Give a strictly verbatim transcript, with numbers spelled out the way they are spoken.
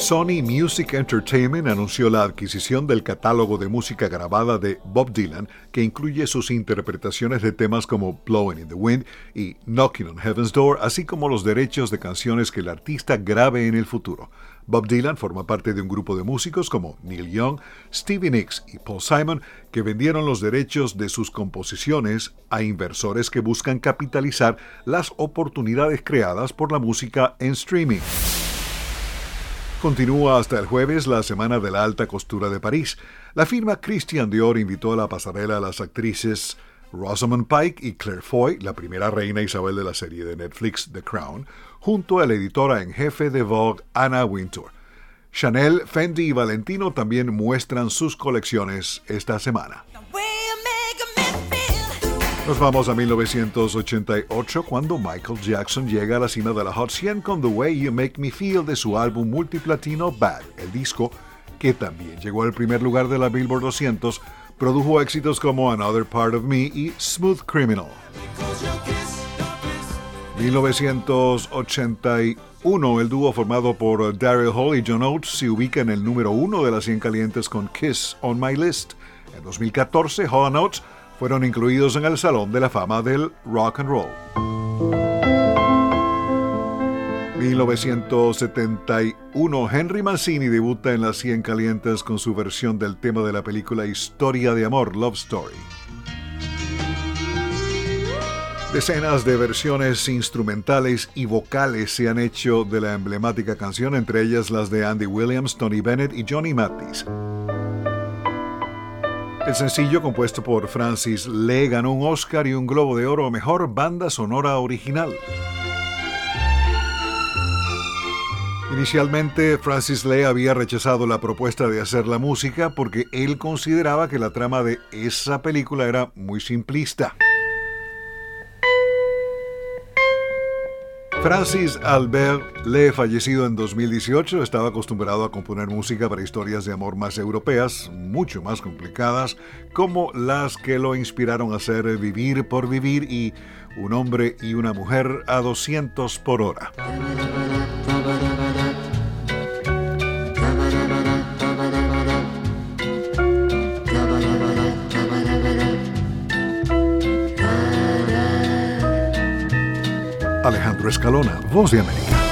Sony Music Entertainment anunció la adquisición del catálogo de música grabada de Bob Dylan, que incluye sus interpretaciones de temas como Blowing in the Wind y Knocking on Heaven's Door, así como los derechos de canciones que el artista grabe en el futuro. Bob Dylan forma parte de un grupo de músicos como Neil Young, Stevie Nicks y Paul Simon, que vendieron los derechos de sus composiciones a inversores que buscan capitalizar las oportunidades creadas por la música en streaming. Continúa hasta el jueves la Semana de la Alta Costura de París. La firma Christian Dior invitó a la pasarela a las actrices Rosamund Pike y Claire Foy, la primera reina Isabel de la serie de Netflix The Crown, junto a la editora en jefe de Vogue, Anna Wintour. Chanel, Fendi y Valentino también muestran sus colecciones esta semana. Nos vamos a mil novecientos ochenta y ocho, cuando Michael Jackson llega a la cima de la Hot cien con The Way You Make Me Feel de su álbum multiplatino Bad. El disco, que también llegó al primer lugar de la Billboard doscientos, produjo éxitos como Another Part of Me y Smooth Criminal. mil novecientos ochenta y uno, el dúo formado por Daryl Hall y John Oates se ubica en el número uno de las cien calientes con Kiss on My List. En dos mil catorce, Hall and Oates fueron incluidos en el Salón de la Fama del Rock and Roll. mil novecientos setenta y uno, Henry Mancini debuta en las cien calientes con su versión del tema de la película Historia de Amor, Love Story. Decenas de versiones instrumentales y vocales se han hecho de la emblemática canción, entre ellas las de Andy Williams, Tony Bennett y Johnny Mathis. El sencillo, compuesto por Francis Lee, ganó un Oscar y un Globo de Oro a Mejor Banda Sonora Original. Inicialmente, Francis Lee había rechazado la propuesta de hacer la música porque él consideraba que la trama de esa película era muy simplista. Francis Albert Lee, fallecido en dos mil dieciocho, estaba acostumbrado a componer música para historias de amor más europeas, mucho más complicadas, como las que lo inspiraron a hacer Vivir por Vivir y Un hombre y una mujer a doscientos por hora. Alejandro Escalona, Voz de América.